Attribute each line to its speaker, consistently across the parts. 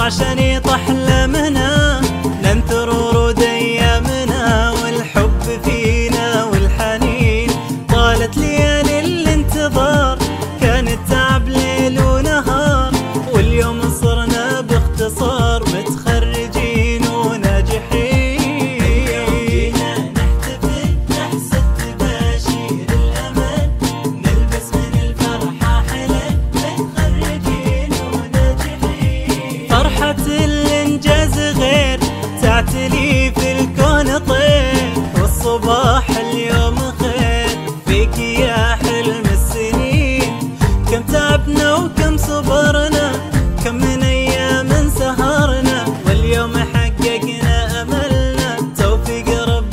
Speaker 1: عشان يطح لمنا، ننثر ورود ايامنا والحب فينا والحنين. طالت ليالي الانتظار، كان التعب ليل ونهار، واليوم صرنا باختصار متخرجين وناجحين. جينا نحتفل نحسد تباشير الأمل، نلبس من الفرحة حلل متخرجين وناجحين. فرحة الإنجاز غير تعتلي في الكون طير، والصباح اليوم خير فيك يا حلم السنين. كم تعبنا وكم صبرنا، كم من أيام سهرنا، واليوم حققنا أملنا توفيق رب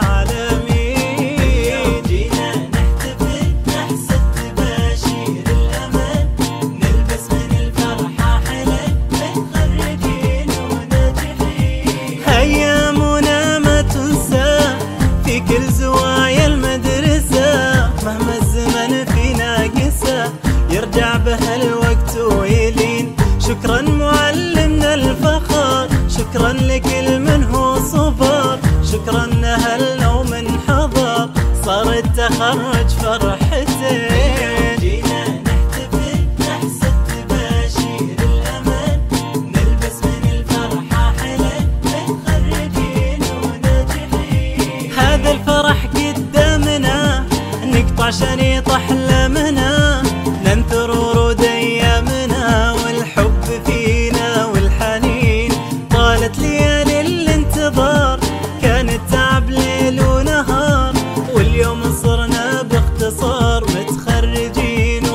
Speaker 1: العالمين. جينا نحتفل نحسد تباشير الأمل، نلبس من الفرحة حلل متخرجين وناجحين. أيامنا ما تنسى في كل زوايا المدرسة، مهما الزمن فينا قسى يرجع به الوقت ويلين. شكرا معلمنا الفخر، شكرا لكل من هو صبر، شكرا أهلنا ومن حضر صار التخرج فرحتين. جينا نحتفل نحسد تباشير الأمل، نلبس من الفرحة حلل متخرجين وناجحين. هذا الفرح قدامنا نقطع عشان يطح لمنا، ننثر ورود ايامنا والحب فينا والحنين. طالت ليالي الانتظار، كان التعب ليل ونهار، واليوم صرنا باختصار متخرجين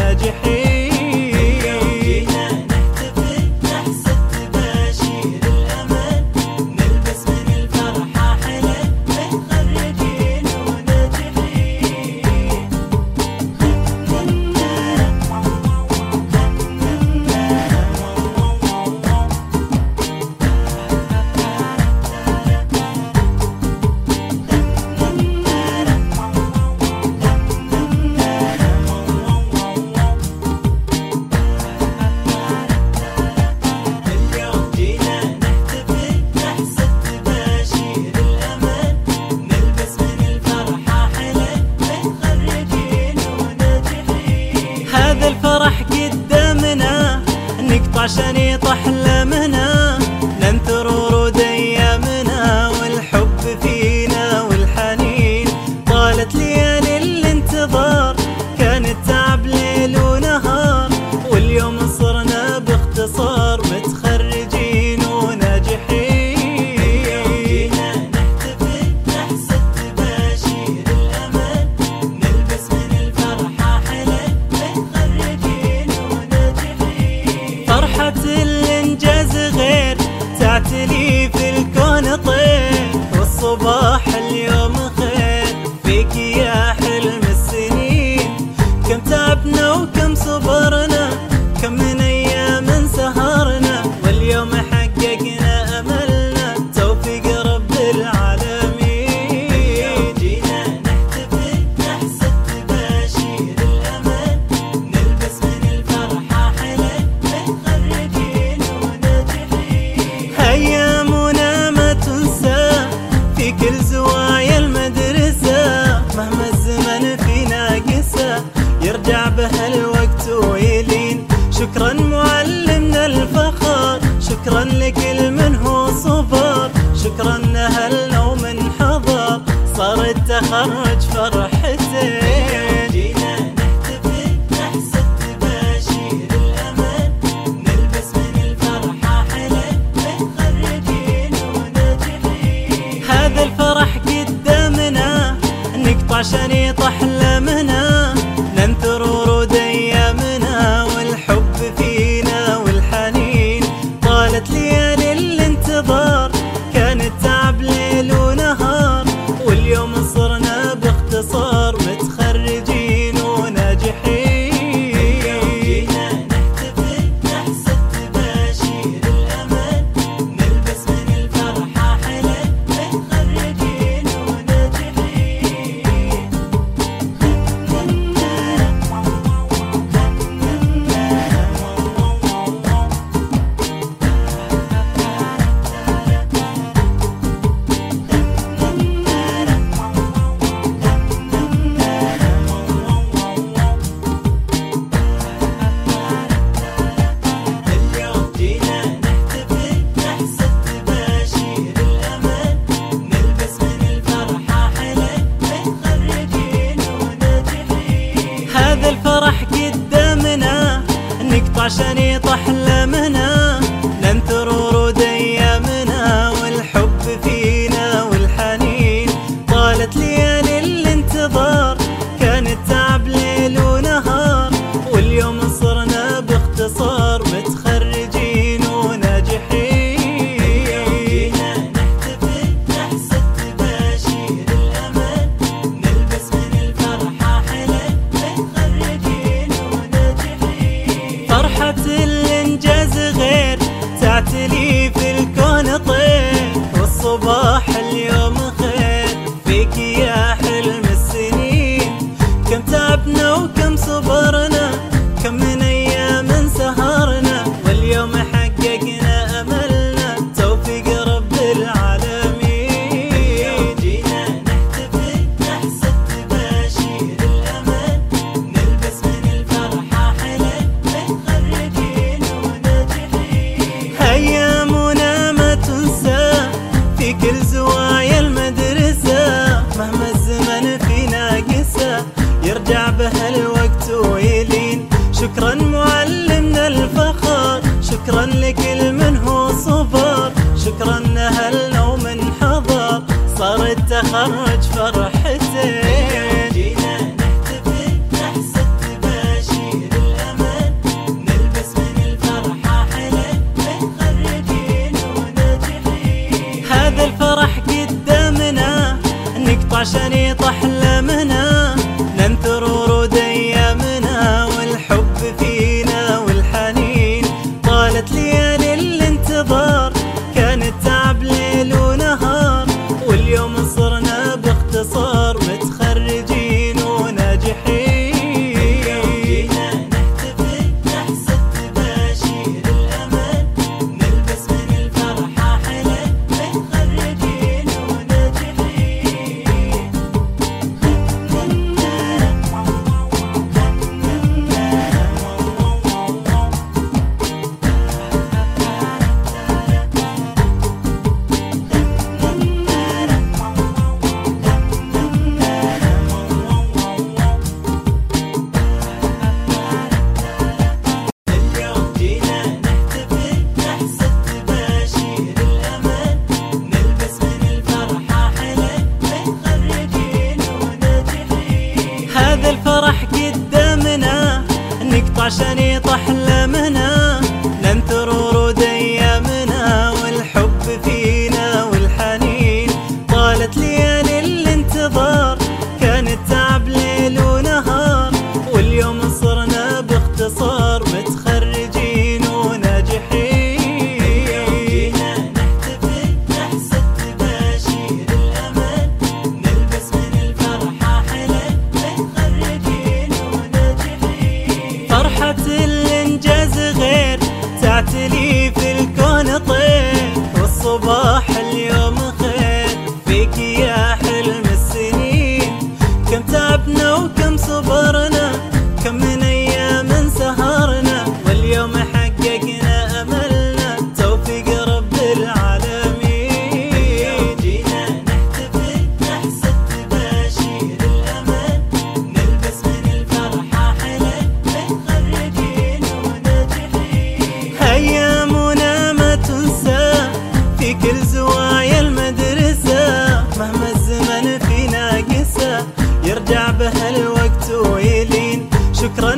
Speaker 1: وناجحين. جينا نحتفل نحسد تباشير الأمل، نلبس من الفرحة حلل متخرجين وناجحين. هذا الفرح قدامنا نقطع عشان يطح لمنا، ننثر ورود ايامنا والحب فينا والحنين. طالت ليالي الانتظار، كان التعب ليل ونهار، واليوم صرنا باختصار متخرجين وناجحين. جينا نحتفل نحسد تباشير الأمل، نلبس من الفرحة حلل متخرجين وناجحين. فرحة الإنجاز غير تعتلي في الكون طير، والصباح اليوم خير فيك يا حلم السنين. كم تعبنا وكم صبرنا، كم من أيام سهرنا، واليوم حققنا أملنا توفيق رب العالمين. جينا نحتفل نحسد تباشير الأمل، نلبس من الفرحة حلل متخرجين وناجحين. أيامنا ما تنسى في كل زوايا المدرسة، مهما الزمن فينا قسى يرجع به الوقت ويلين. شكرا معلمنا الفخر، شكرا لكل من هو صبر، شكرا أهلنا ومن حضر صار التخرج فرحتين. جينا نحتفل نحسد تباشير الأمل، نلبس من الفرحة حلل متخرجين وناجحين. هذا الفرح قدامنا نقطع عشان يطح لمنا، ننثر ورود ايامنا والحب فينا والحنين. طالت ليالي الانتظار، كان التعب ليل ونهار، واليوم صرنا باختصار هذا الفرح قدامنا نقطع شنيط أحلامنا، ننثر ورود أيامنا والحب فينا والحنين. طالت ليالي الانتظار، كان التعب ليل ونهار، واليوم صرنا باختصار متخرجين وناجحين. جينا نحتفل نحسد تباشير الأمان، نلبس من الفرحة حلل متخرجين وناجحين. فرحة الإنجاز غير تعتلي في الكون طير، والصباح اليوم خير فيك يا حلم السنين. كم تعبنا وكم صبرنا، كم من أيام سهرنا، واليوم حققنا أملنا توفيق رب العالمين. جينا نحتفل نحسد تباشير الأمان، نلبس من الفرحة حلل متخرجين وناجحين. أيامنا ما تنسى في كل زوايا المدرسة، مهما الزمن فينا قسى يرجع به الوقت ويلين. شكرا معلمنا الفخر، شكرا لكل من هو صبر، شكرا أهلنا ومن حضر صار التخرج فرحتين. جينا نحتفل نحسد تباشير الأمان، نلبس من الفرحة حلل متخرجين وناجحين. هذا الفرح قدامنا نقطع شنيط أحلامنا، ننثر ورود أيامنا والحب فينا والحنين. طالت ليالي الانتظار، كان التعب ليل ونهار، واليوم صرنا باختصار متخرجين وناجحين. جينا نحتفل نحسد تباشير الأمان، نلبس من الفرحة حلل متخرجين وناجحين. اليوم جينا نحتفل نحسد تباشير الأمان، نلبس من الفرحة حلل متخرجين وناجحين. هذا الفرح قدامنا نقطع شنيط أحلامنا، ننثر ورود أيامنا والحب فينا والحنين. طالت ليالي الانتظار، كان التعب ليل ونهار، واليوم صرنا باختصار متخرجين وناجحين. جينا نحتفل نحسد تباشير الأمان، نلبس من الفرحة حلل متخرجين وناجحين. فرحة الإنجاز غير تعتلي في الكون طير، والصباح اليوم خير فيك يا حلم السنين. كم تعبنا وكم صبرنا، كم من أيام سهرنا، واليوم حققنا أملنا توفيق رب العالمين. جينا نحتفل نحسد تباشير الأمان، نلبس من الفرحة حلل متخرجين وناجحين. أيامنا ما تنسى في كل زوايا المدرسة، مهما الزمن فينا قسى يرجع به الوقت ويلين. شكرا